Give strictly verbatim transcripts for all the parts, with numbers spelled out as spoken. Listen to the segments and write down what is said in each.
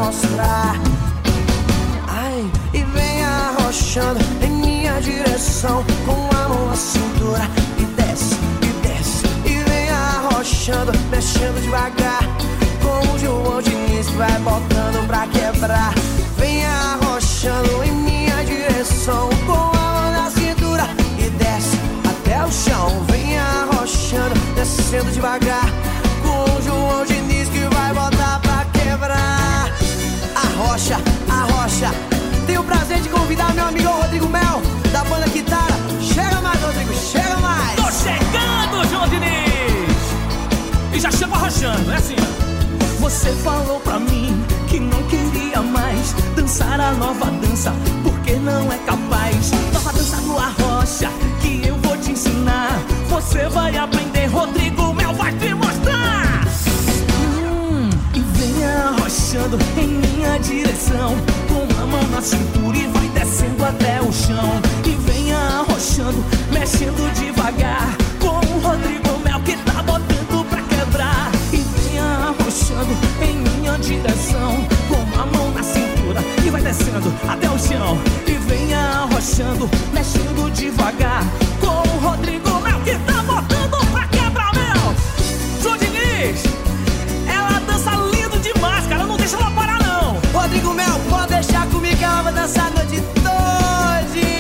mostrar. Ai, e vem arrochando em minha direção, com a mão na cintura, e desce, e desce, e vem arrochando, mexendo devagar, como o João Diniz que vai botando pra quebrar. Vem arrochando em minha direção, com a mão na cintura, e desce até o chão. Vem arrochando, descendo devagar, com o João Diniz que vai botar pra quebrar. Arrocha, arrocha. Tenho o prazer de convidar meu amigo Rodrigo Mel, da banda Guitarra. Chega mais, Rodrigo, chega mais. Tô chegando, João Diniz. E já chego arrochando, é assim. Você falou pra mim que não queria mais dançar a nova dança, porque não é capaz. Nova dança do arrocha, que eu vou te ensinar. Você vai aprender, Rodrigo Mel vai te mostrar. Hum, e vem arrochando em minha direção, com a mão na cintura e vai descendo até o chão. E vem arrochando, mexendo devagar, com o Rodrigo Mel que tá botando pra quebrar. E vem arrochando em minha direção, com a mão na cintura e vai descendo até o chão. E vem arrochando, mexendo devagar, com o Rodrigo Mel que tá botando pra quebrar, Mel. João Diniz, ela dança lindo demais, cara, não deixa ela parar não. Rodrigo Mel, pode deixar comigo que ela vai dançar a noite todinha.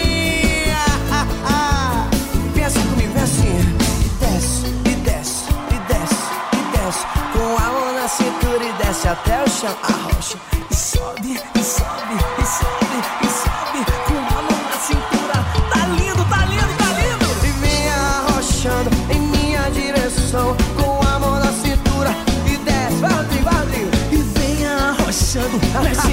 Pensa comigo, vem assim. E desce, e desce, e desce, e desce, com a mão na cintura e desce até o chão. Arrocha, e sobe, e sobe, e sobe, e sobe, com a mão na cintura. Tá lindo, tá lindo, tá lindo. E vem arrochando em minha direção, com a mão na cintura e desce. Vai, Rodrigo, vai, Rodrigo. E vem arrochando, mexendo